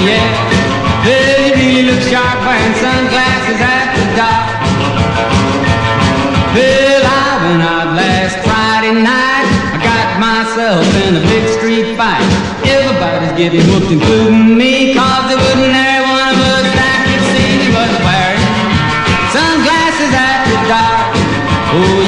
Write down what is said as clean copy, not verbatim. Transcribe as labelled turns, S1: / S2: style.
S1: yeah. Well, you really look sharp wearing sunglasses after dark. Well, I went out last Friday night. I got myself in a big street fight. Everybody's getting whooped, including me, 'cause they wouldn't have one of us that could see me was wearing sunglasses after dark. Oh,